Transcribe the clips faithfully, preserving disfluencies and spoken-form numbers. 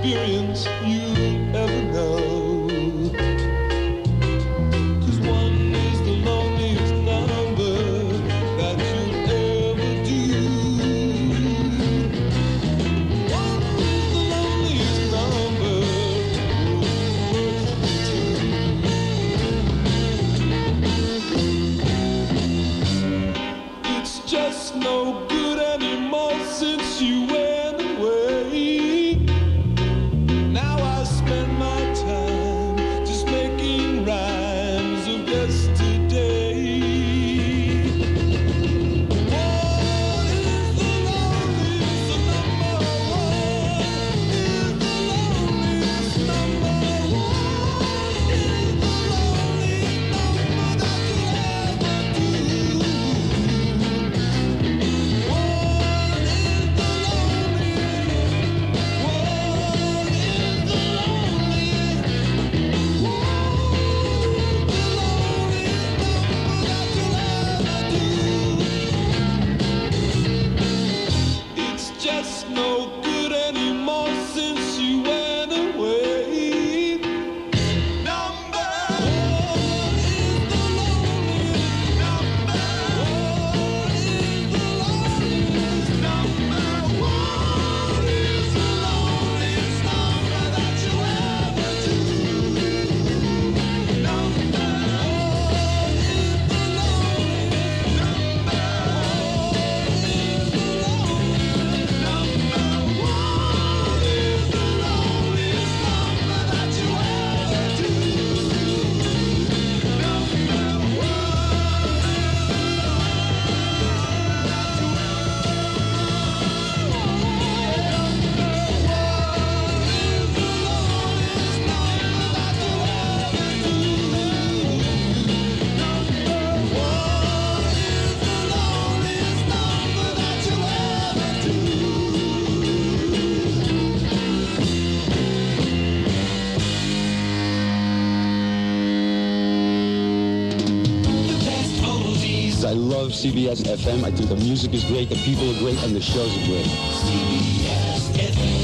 experience you'll ever know. No good anymore since you went away. Now I spend my time just making rhymes of yesterday. What is the loneliest number one? Is the loneliest number one? Is the loneliest number that you'll ever do. Just no good anymore since you went away. Number one is the loneliest number. One is the loneliest number. One is the loneliest number that you'll ever do. Number one is the loneliest number. One is the loneliest. Number one is the loneliest number that you ever do. Number I love C B S F M. I think the music is great, the people are great, and the shows are great. C B S F M.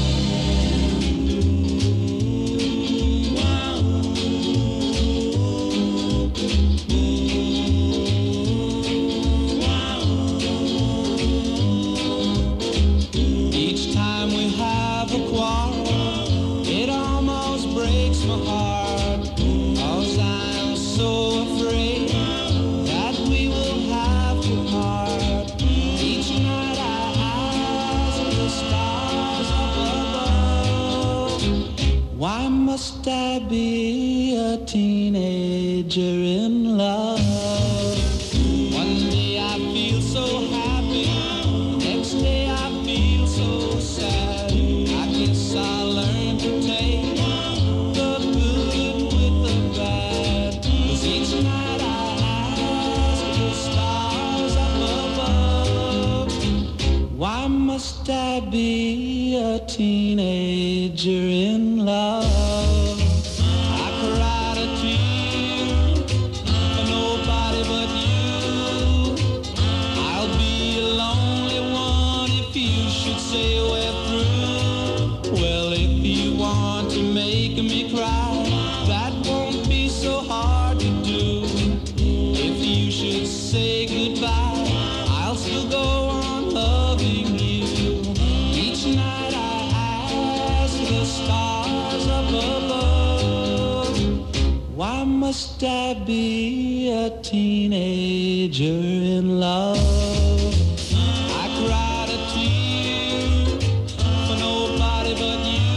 Each time we have a quarrel, it almost breaks my heart, 'cause I'm so afraid that we will have to part. Each night I ask the stars up above, why must I be a teenager in love? One day I feel so happy, next day I feel so sad. I guess I learned to take the good with the bad, 'cause each night I ask the stars up above, why must I be a teenager in love? I cried a tear for nobody but you. I'll be a lonely one if you should say we're through. Well, if you want to make me cry, that won't be so hard to do. If you should say goodbye, I'll still go on loving you. Each night I ask the stars up above, why must I be a teenager in love? I cried a tear for nobody but you.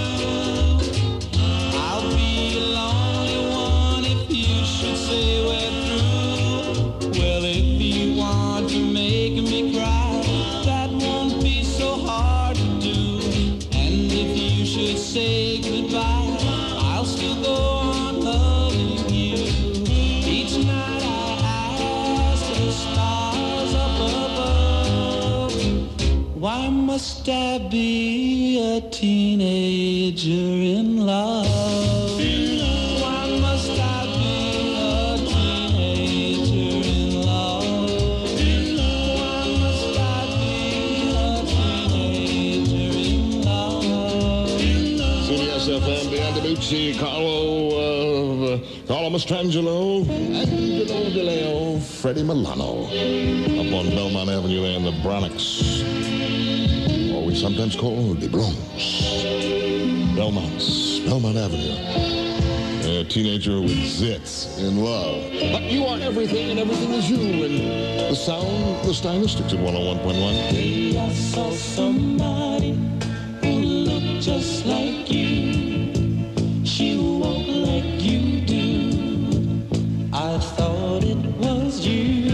I'll be a lonely one if you should say we're through. Well, if you want to make me cry, that won't be so hard to do. And if you should say goodbye, I'll still go on loving you. Each night I ask the stars up above, why must I be a teenager in love? Why must I be a teenager in love? Why must I be a teenager in love? C B S Carlucci, Carlo, uh, Carlo Mastrangelo, Angelo De Leo, Freddie Milano, up on Belmont Avenue there in the Bronx, or we sometimes call the Bronx. Belmont, Belmont Avenue. A teenager with zits in love. But you are everything and everything is you. And the sound, the Stylistics at one oh one point one. Hey, I saw somebody who looked just like you. She walked like you do. I thought it was you.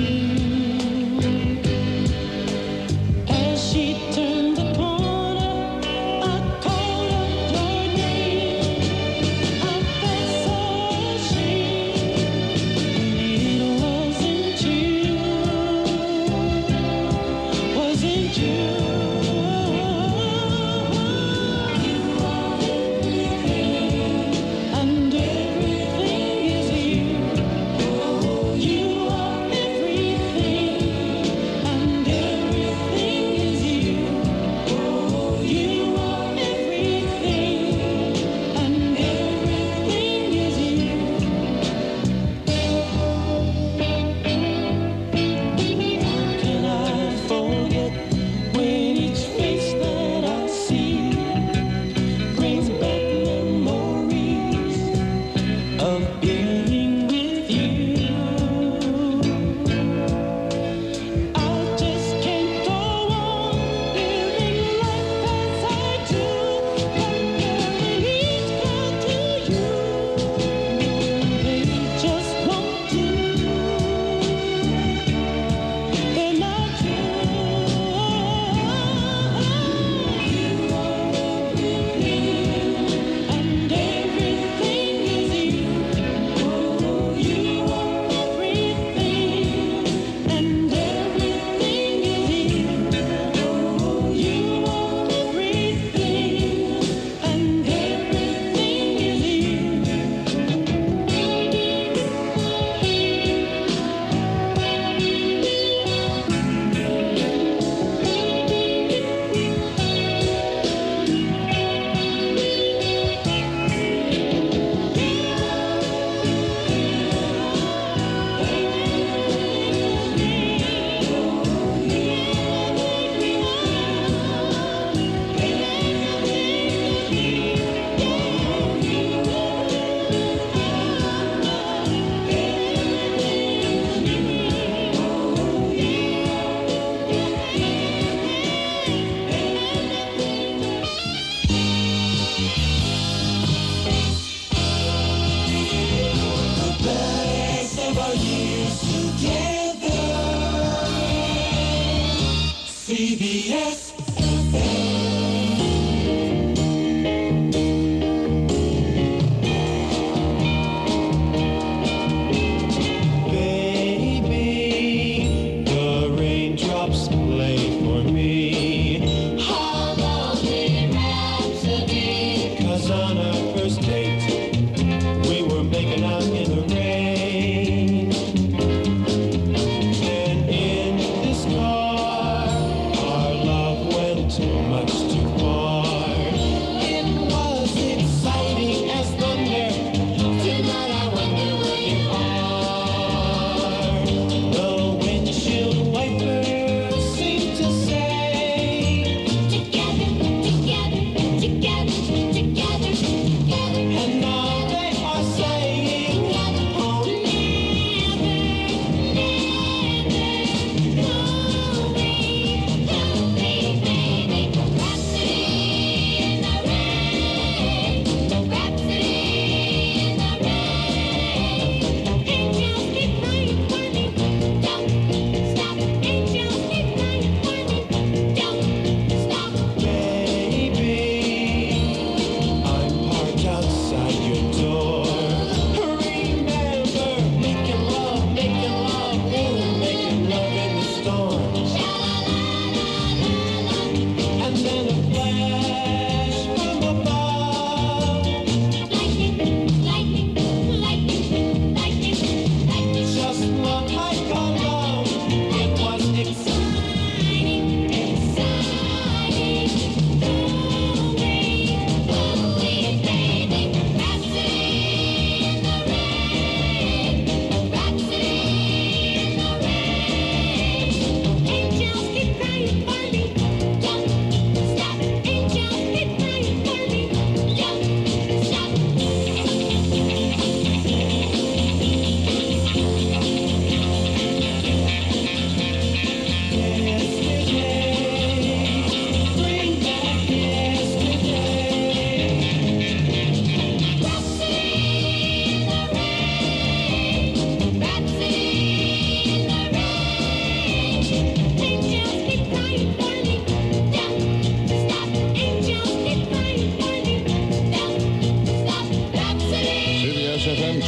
As she turned the corner, I called up your name. I felt so ashamed. It wasn't you. Wasn't you?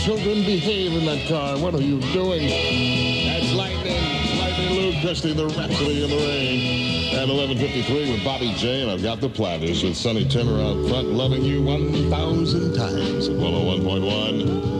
children, behave in that car. What are you doing? That's Lightning. Lightning Lou Christie, the Rhapsody in the Rain. At eleven fifty-three with Bobby J, and I've got the Platters with Sonny Timmer out front, loving you one thousand times at one oh one point one.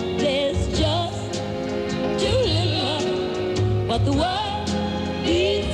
But the world needs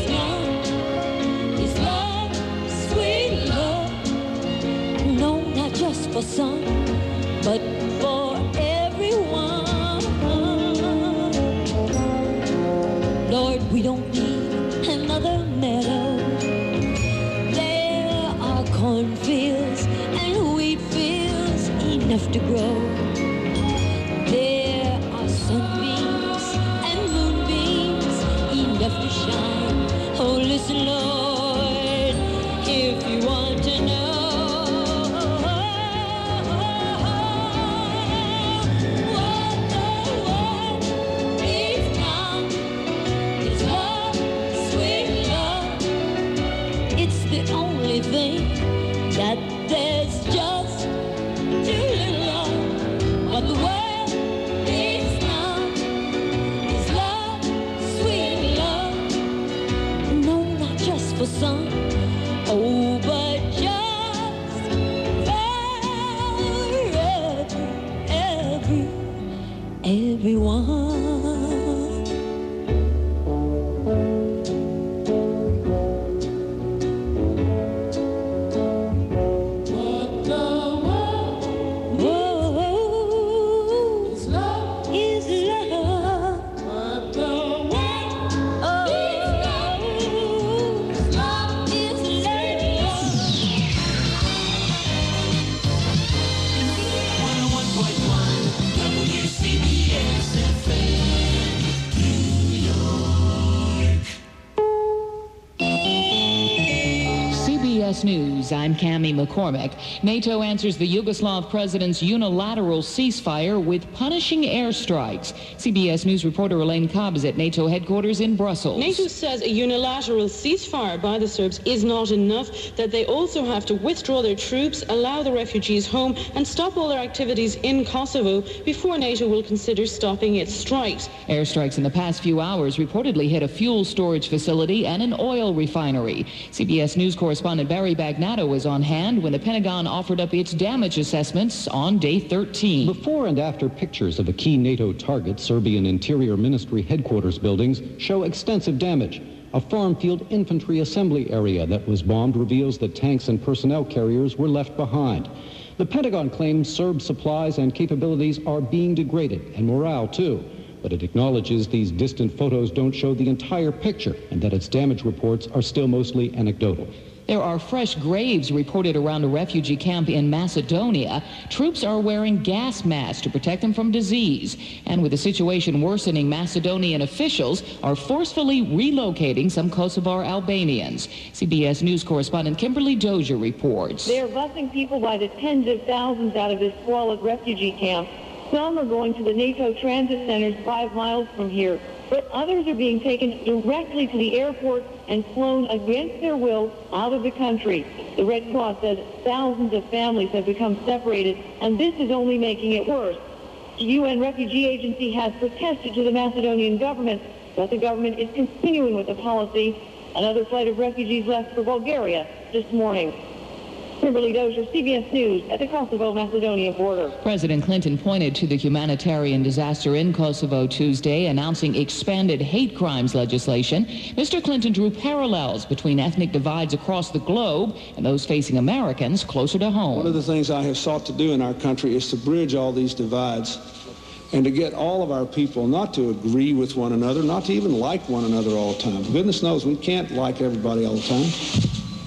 S News, I'm Cammie McCormick. NATO answers the Yugoslav president's unilateral ceasefire with punishing airstrikes. C B S News reporter Elaine Cobb is at NATO headquarters in Brussels. NATO says a unilateral ceasefire by the Serbs is not enough, that they also have to withdraw their troops, allow the refugees home, and stop all their activities in Kosovo before NATO will consider stopping its strikes. Airstrikes in the past few hours reportedly hit a fuel storage facility and an oil refinery. C B S News correspondent Barry Bagnato is on hand when the Pentagon offered up its damage assessments on day thirteen. Before and after pictures of a key NATO target, Serbian Interior Ministry headquarters buildings show extensive damage. A farm field infantry assembly area that was bombed reveals that tanks and personnel carriers were left behind. The Pentagon claims Serb supplies and capabilities are being degraded, and morale too. But it acknowledges these distant photos don't show the entire picture and that its damage reports are still mostly anecdotal. There are fresh graves reported around a refugee camp in Macedonia. Troops are wearing gas masks to protect them from disease. And with the situation worsening, Macedonian officials are forcefully relocating some Kosovar Albanians. C B S News correspondent Kimberly Dozier reports. They are busing people by the tens of thousands out of this squalid refugee camp. Some are going to the NATO transit centers five miles from here, but others are being taken directly to the airport and flown against their will out of the country. The Red Cross says thousands of families have become separated, and this is only making it worse. The U N Refugee Agency has protested to the Macedonian government, but the government is continuing with the policy. Another flight of refugees left for Bulgaria this morning. Kimberly Dozier, C B S News, at the Kosovo-Macedonia border. President Clinton pointed to the humanitarian disaster in Kosovo Tuesday, announcing expanded hate crimes legislation. Mister Clinton drew parallels between ethnic divides across the globe and those facing Americans closer to home. One of the things I have sought to do in our country is to bridge all these divides and to get all of our people not to agree with one another, not to even like one another all the time. Goodness knows we can't like everybody all the time.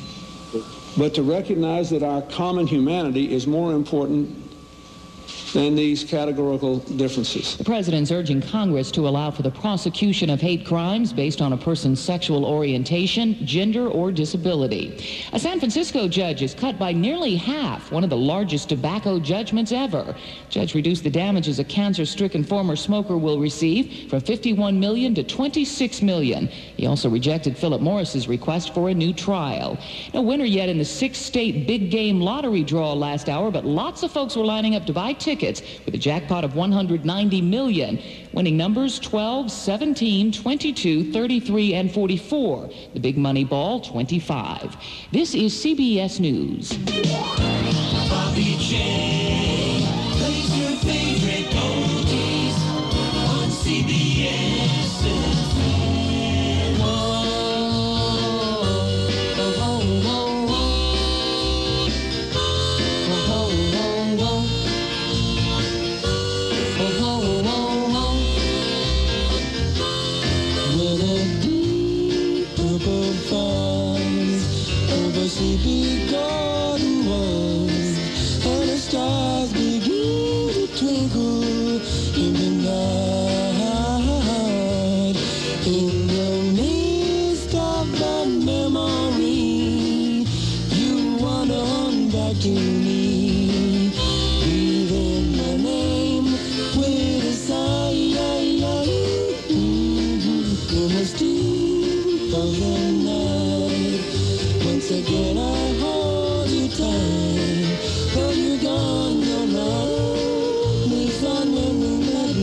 But to recognize that our common humanity is more important than these categorical differences. The president's urging Congress to allow for the prosecution of hate crimes based on a person's sexual orientation, gender, or disability. A San Francisco judge is cut by nearly half, one of the largest tobacco judgments ever. Judge reduced the damages a cancer-stricken former smoker will receive from fifty-one million dollars to twenty-six million dollars. He also rejected Philip Morris's request for a new trial. No winner yet in the six-state big game lottery draw last hour, but lots of folks were lining up to buy tickets with a jackpot of one hundred ninety million dollars. Winning numbers twelve, seventeen, twenty-two, thirty-three, and forty-four. The big money ball, twenty-five. This is C B S News. Bobby J plays your favorite oldies on C B S F M. Whoa, oh, oh, oh, oh. Oh, oh, oh, oh. Sleepy garden walls, and the stars begin to twinkle in the night. In the midst of the memory, you wander on back to me, breathing my name with a sigh. In the still of the night, once again I hold you tight, but you're gone, you're not, makes on memory like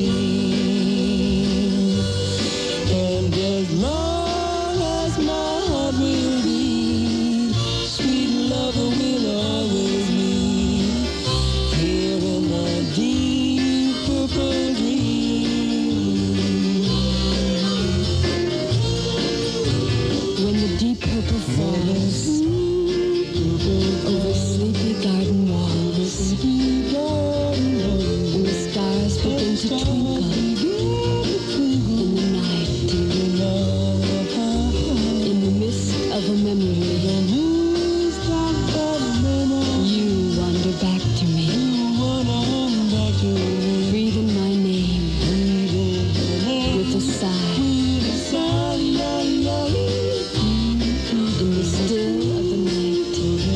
me. And as long as my heart will beat, sweet lover will always be here in my deep purple dream. When the deep purple falls over sleepy garden walls, and the stars begin to twinkle in the night, in the mist of a memory, you wander back to me, breathing my name with a sigh. In the still of the night,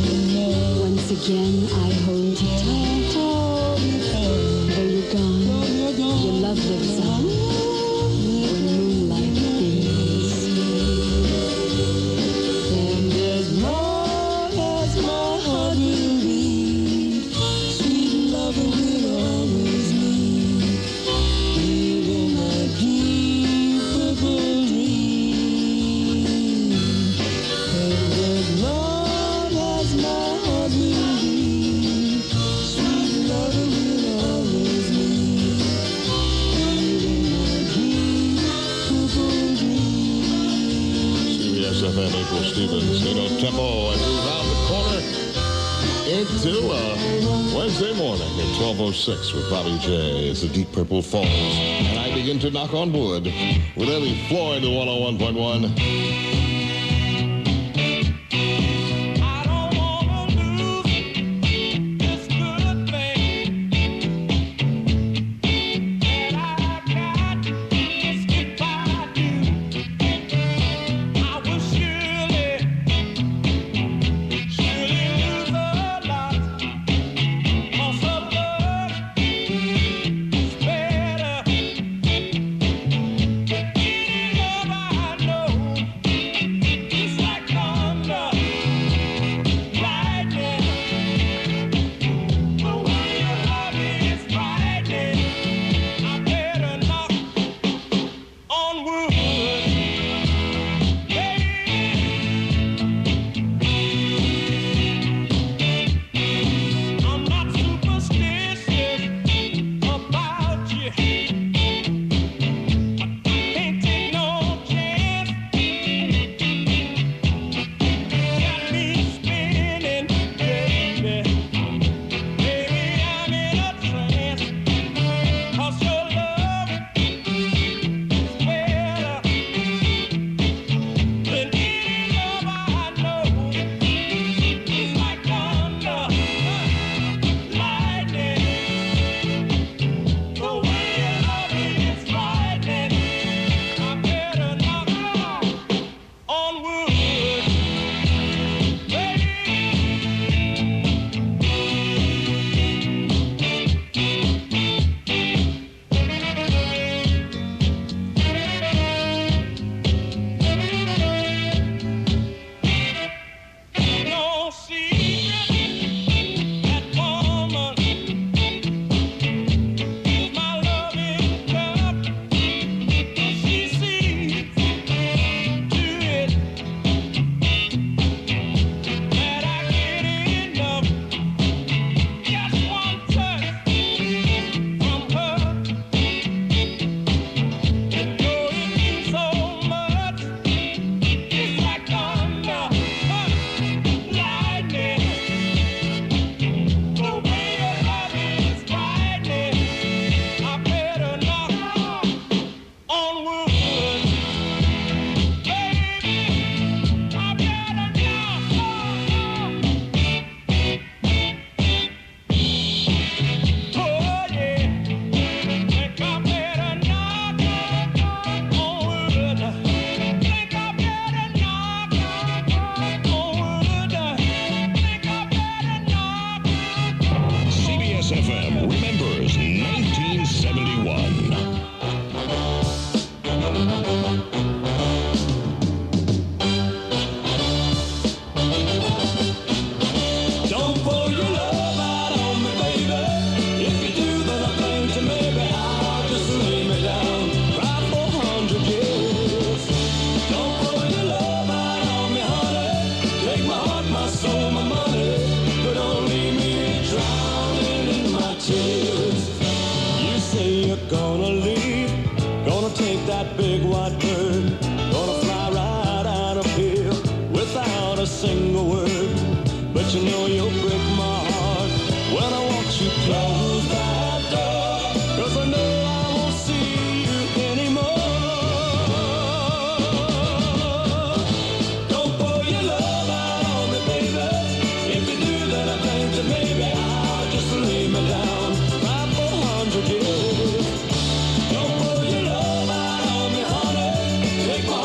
Stevens, Nino Tempo, and move around the corner into uh, Wednesday morning at twelve oh six with Bobby J. It's the Deep Purple Falls. And I begin to knock on wood with Ellie Floyd at one oh one point one.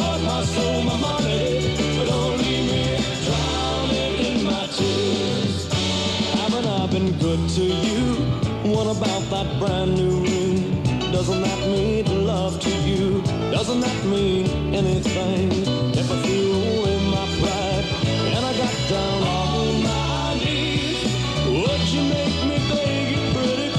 My soul, my money, but don't leave me drowning in my tears. made love to you. Doesn't that mean anything? If I threw away my pride and I got down on my knees, would you make me beg you pretty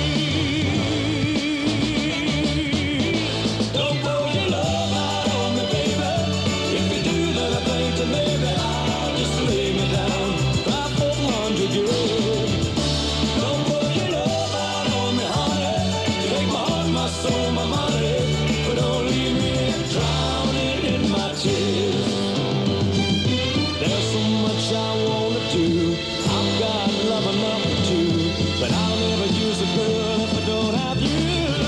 please? Don't pour your love out on me, baby. If you do, then I think that maybe I'll just lay me down five four hundred years. Don't pour your love out on me, honey. Take my heart, my soul, my money, but don't leave me drowning in my tears. There's so much I wanna do. I've got love enough to, but I'll never use a girl if I don't have you.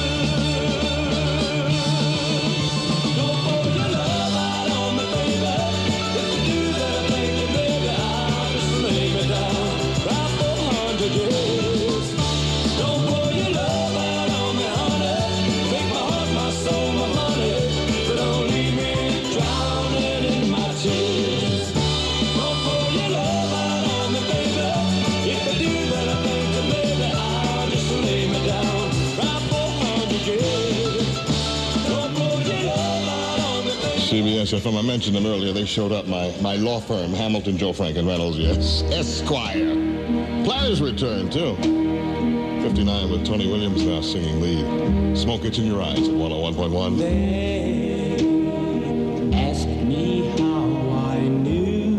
Don't pour your love out on me, baby. If you do that, I think that maybe I'll just lay me down right for a hundred years. Don't pour your love out on me, honey. Take my heart, my soul, my money, but don't leave me drowning in my tears. Don't pour your love out on me, baby. If you do that, I think that maybe I'll just lay me down right for a hundred years. Don't pour your love out on me, baby. C B S F M, I mentioned them earlier. They showed up, my, my law firm, Hamilton, Joe Frank and Reynolds, yes, Esquire. Players return, too. fifty-nine with Tony Williams now singing lead. Smoke Gets in Your Eyes at one oh one point one. They asked me how I knew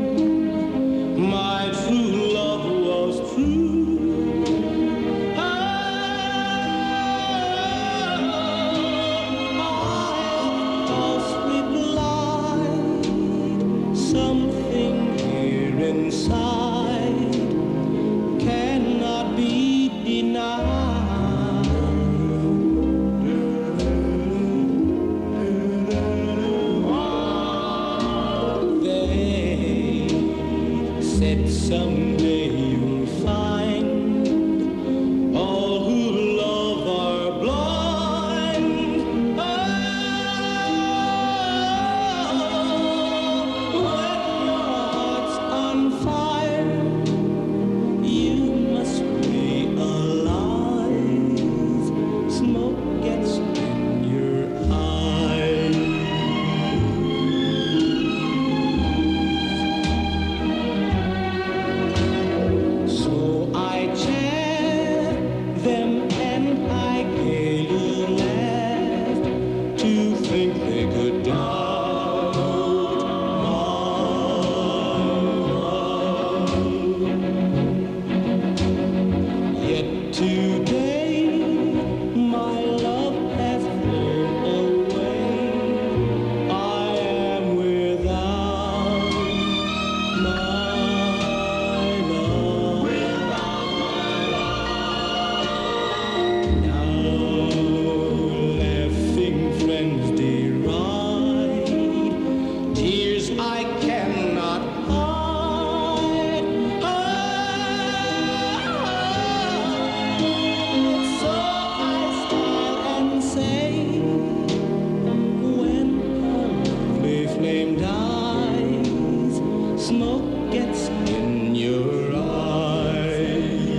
my true love was true. I just replied, something here inside cannot be denied. They said someday you'll find all who love are blind. Oh, when your heart's on fire, you must realize smoke gets in your eyes. So I checked them and I gaily laughed to think they could doubt my love. Yet today my love has flown away. I am without my love. Without my love. Now laughing friends deride tears I cannot hide. So I smile and say, when a lovely flame dies, smoke gets in your eyes.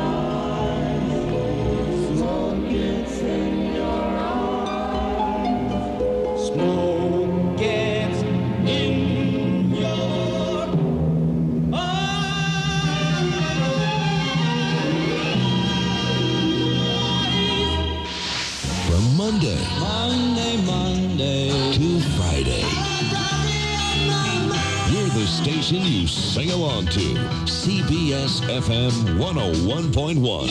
Smoke gets in your eyes. Smoke gets in your eyes. From Monday Monday, Monday. to Friday, we're the station you sing along to. C B S F M one oh one point one.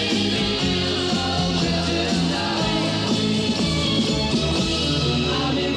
I'm in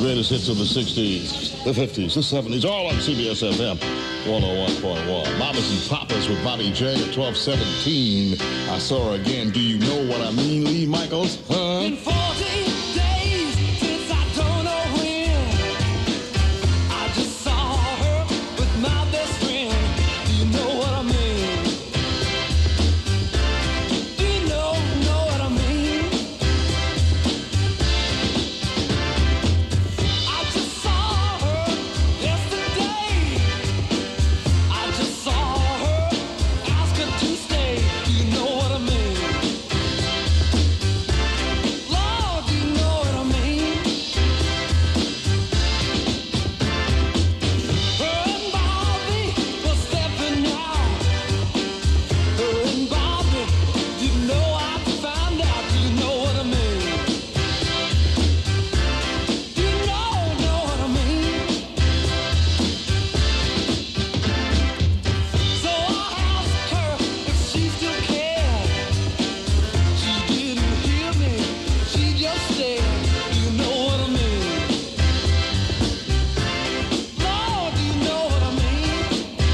greatest hits of the sixties, the fifties, the seventies, all on C B S F M one oh one point one. Mamas and Papas with Bobby J at twelve seventeen. I saw her again. Do you know what I mean, Lee Michaels? Huh? In forty days since I don't know when, I just saw her with my best friend. Do you know what I mean? Do you know, know what I mean? I just saw her yesterday. I just saw her, ask her to stay. Do you know what I mean? Lord, do you know what I mean? Her and Bobby were stepping out. Her and Bobby didn't know how to find out. Do you know what I mean? Do you know, know what I mean? So I asked her if she still cared. She didn't hear me. She just said, do you know what I mean? Lord, do you know what I mean?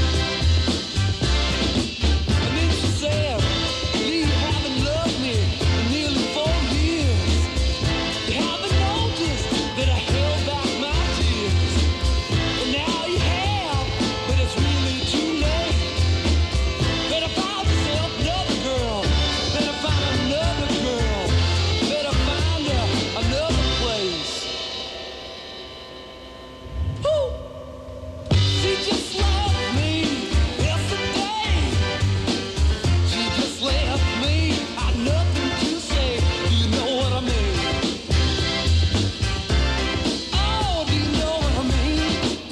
And then she said, Lee, you haven't loved me in nearly four years. You haven't noticed that I held back my tears. And now you have, but it's really too late. Better find yourself another girl. Better find another girl. Better find her another place. Woo! She just left me yesterday. She just left me. I'd nothing to say. Do you know what I mean? Oh, do you know what I mean?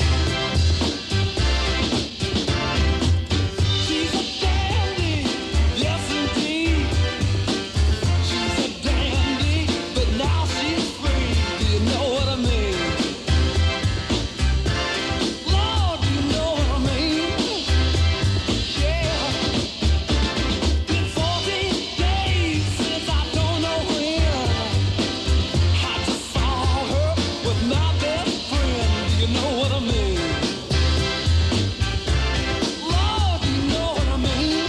She's a dandy, yes indeed. She's a dandy, but now she's free. Do you know what I mean? Lord, do you know what I mean? Yeah. Been forty days since I don't know when. I just saw her with my best friend. Do you know what I mean? Lord, do you know what I mean?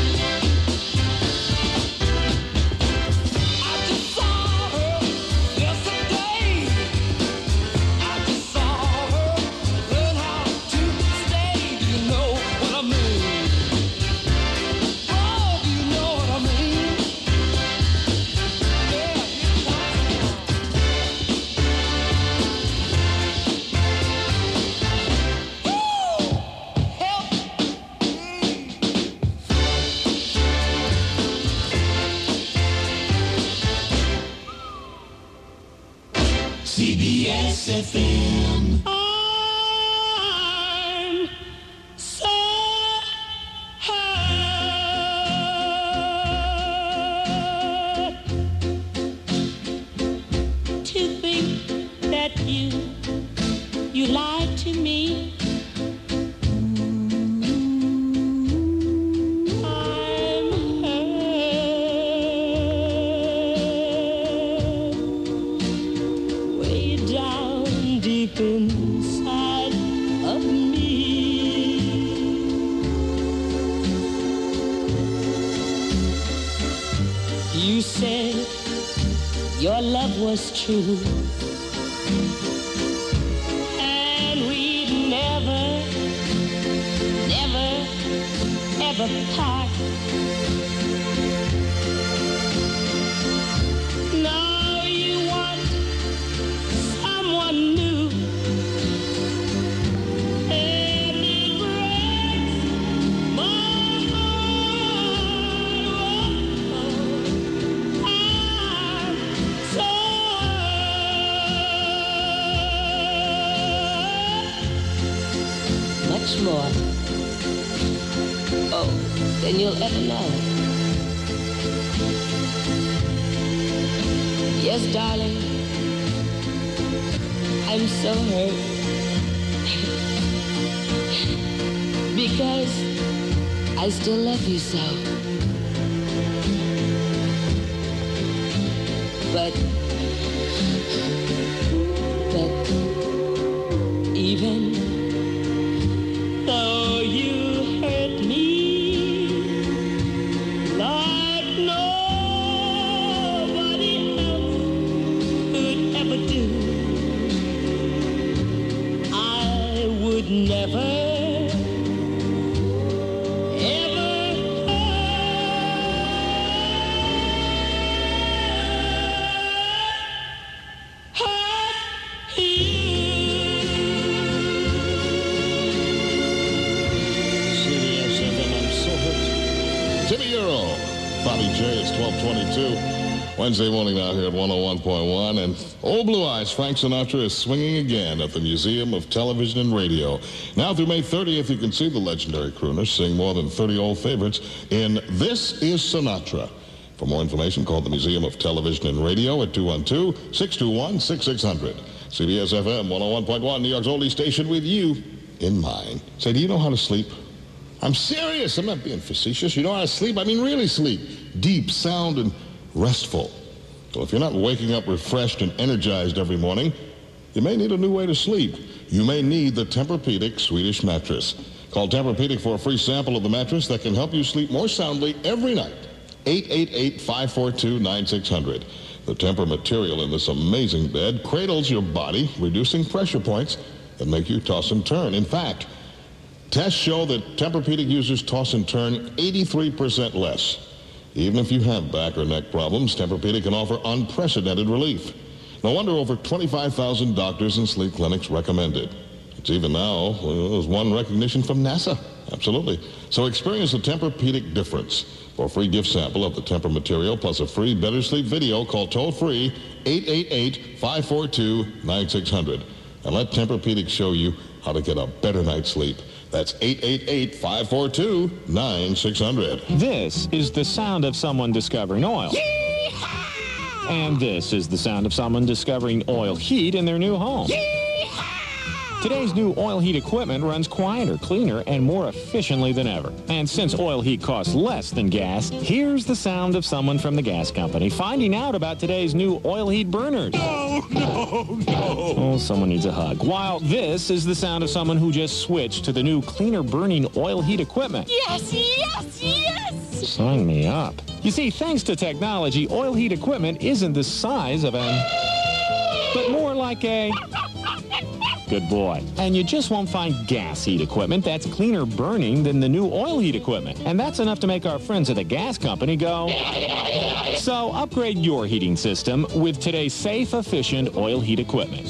I just saw her yesterday. I just saw her learn how to stay. Do you know what I mean? Oh, do you know what I mean? Yeah, help C B S F M. I'm so hurt to think that you you lied to me. I'm hurt way down deep inside of me. You said your love was true, and we'd never, never, ever part. Now you want someone new, and it breaks my heart. Oh, I'm so hurt. Much more, oh, than you'll ever know. Yes, darling, I'm so hurt because I still love you so. But, but Show. Bobby J, it's twelve twenty-two. Wednesday morning now here at one oh one point one. And Old Blue Eyes, Frank Sinatra is swinging again at the Museum of Television and Radio. Now through May thirtieth, you can see the legendary crooner sing more than thirty old favorites in This Is Sinatra. For more information, call the Museum of Television and Radio at two one two, six two one, six six zero zero. C B S F M one oh one point one, New York's oldie station, with you in mind. Say, do you know how to sleep? I'm serious. I'm not being facetious. You know how to sleep? I mean really sleep. Deep, sound, and restful. So if you're not waking up refreshed and energized every morning, you may need a new way to sleep. You may need the Tempur-Pedic Swedish mattress. Call Tempur-Pedic for a free sample of the mattress that can help you sleep more soundly every night. eight eight eight, five four two, nine six zero zero. The Tempur material in this amazing bed cradles your body, reducing pressure points that make you toss and turn. In fact, tests show that Tempur-Pedic users toss and turn eighty-three percent less. Even if you have back or neck problems, Tempur-Pedic can offer unprecedented relief. No wonder over twenty-five thousand doctors and sleep clinics recommend it. It's even now, well, there's one recognition from NASA. Absolutely. So experience the Tempur-Pedic difference. For a free gift sample of the Tempur material plus a free Better Sleep video, call toll-free eight eight eight, five four two, nine six zero zero. And let Tempur-Pedic show you how to get a better night's sleep. That's eight eight eight, five four two, nine six zero zero. This is the sound of someone discovering oil. Yeehaw! And this is the sound of someone discovering oil heat in their new home. Yeehaw! Today's new oil heat equipment runs quieter, cleaner, and more efficiently than ever. And since oil heat costs less than gas, here's the sound of someone from the gas company finding out about today's new oil heat burners. No, no, no. Oh, someone needs a hug. While this is the sound of someone who just switched to the new cleaner burning oil heat equipment. Yes, yes, yes. Sign me up. You see, thanks to technology, oil heat equipment isn't the size of an, but more like a... Good boy. And you just won't find gas heat equipment that's cleaner burning than the new oil heat equipment. And that's enough to make our friends at the gas company go... So upgrade your heating system with today's safe, efficient oil heat equipment.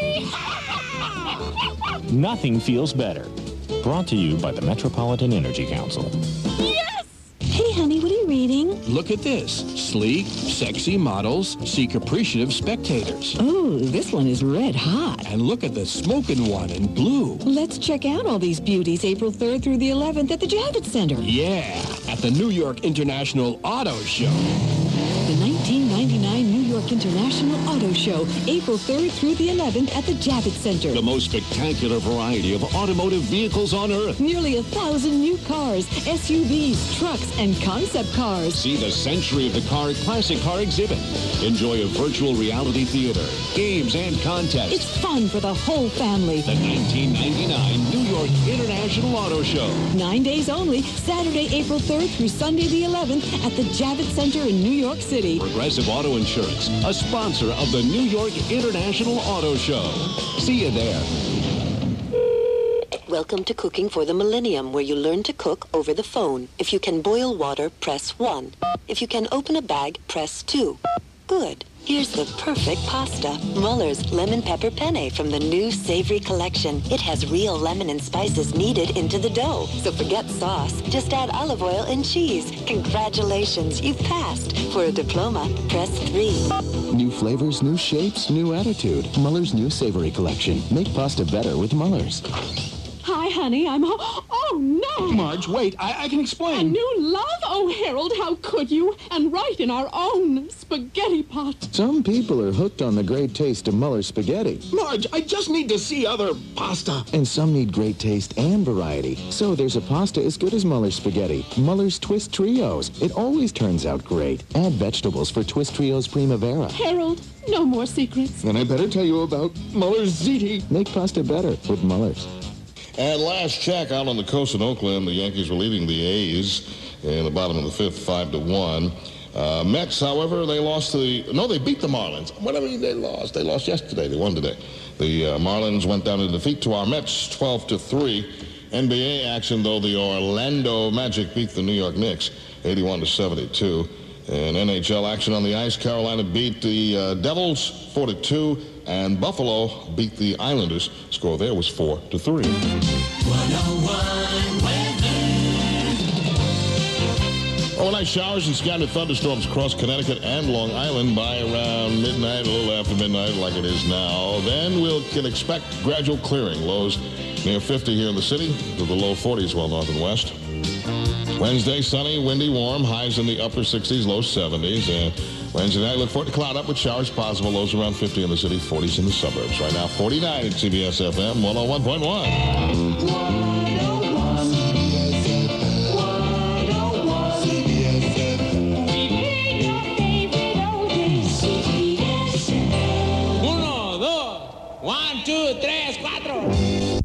Yeehaw! Nothing feels better. Brought to you by the Metropolitan Energy Council. Yes! Hey, honey, what are you reading? Look at this. Sleek, sexy models seek appreciative spectators. Oh, this one is red hot. And look at the smoking one in blue. Let's check out all these beauties April third through the eleventh at the Javits Center. Yeah, at the New York International Auto Show. The nineteen ninety-nine New York International Auto Show, April third through the eleventh at the Javits Center. The most spectacular variety of automotive vehicles on Earth. Nearly a thousand new cars, S U Vs, trucks, and concept cars. See the Century of the Car Classic Car exhibit. Enjoy a virtual reality theater, games, and contests. It's fun for the whole family. The nineteen ninety-nine New York International Auto Show. Nine days only, Saturday, April third through Sunday the eleventh at the Javits Center in New York City. Progressive Auto Insurance, a sponsor of the New York International Auto Show. See you there. Welcome to Cooking for the Millennium, where you learn to cook over the phone. If you can boil water, press one. If you can open a bag, press two. Good. Here's the perfect pasta. Muller's Lemon Pepper Penne from the new Savory Collection. It has real lemon and spices kneaded into the dough. So forget sauce. Just add olive oil and cheese. Congratulations, you've passed. For a diploma, press three. New flavors, new shapes, new attitude. Muller's new Savory Collection. Make pasta better with Muller's. Hi, honey. I'm home. Oh, no. Marge, wait. I, I can explain. A new love? Oh, Harold, how could you? And right in our own spaghetti pot. Some people are hooked on the great taste of Muller's spaghetti. Marge, I just need to see other pasta. And some need great taste and variety. So there's a pasta as good as Muller's spaghetti. Muller's Twist Trios. It always turns out great. Add vegetables for Twist Trios Primavera. Harold, no more secrets. Then I better tell you about Muller's Ziti. Make pasta better with Muller's. And last check out on the coast in Oakland, the Yankees were leading the A's in the bottom of the fifth, five to one. Uh, Mets, however, they lost to the, no, they beat the Marlins. What do I mean they lost? They lost yesterday. They won today. The uh, Marlins went down in defeat to our Mets, twelve to three. N B A action, though, the Orlando Magic beat the New York Knicks, eighty-one to seventy-two. And N H L action on the ice, Carolina beat the uh, Devils, four to two. And Buffalo beat the Islanders. Score there was four to three. one oh one weather. Overnight showers and scattered thunderstorms across Connecticut and Long Island by around midnight, a little after midnight like it is now. Then we'll can expect gradual clearing. Lows near fifty here in the city, to the low forties well north and west. Wednesday, sunny, windy, warm. Highs in the upper sixties, low seventies. And Wednesday night, look for it to cloud up with showers possible. Lows around fifty in the city, forties in the suburbs. Right now, forty-nine at C B S F M one oh one point one. Uno, dos, one, two, tres, cuatro.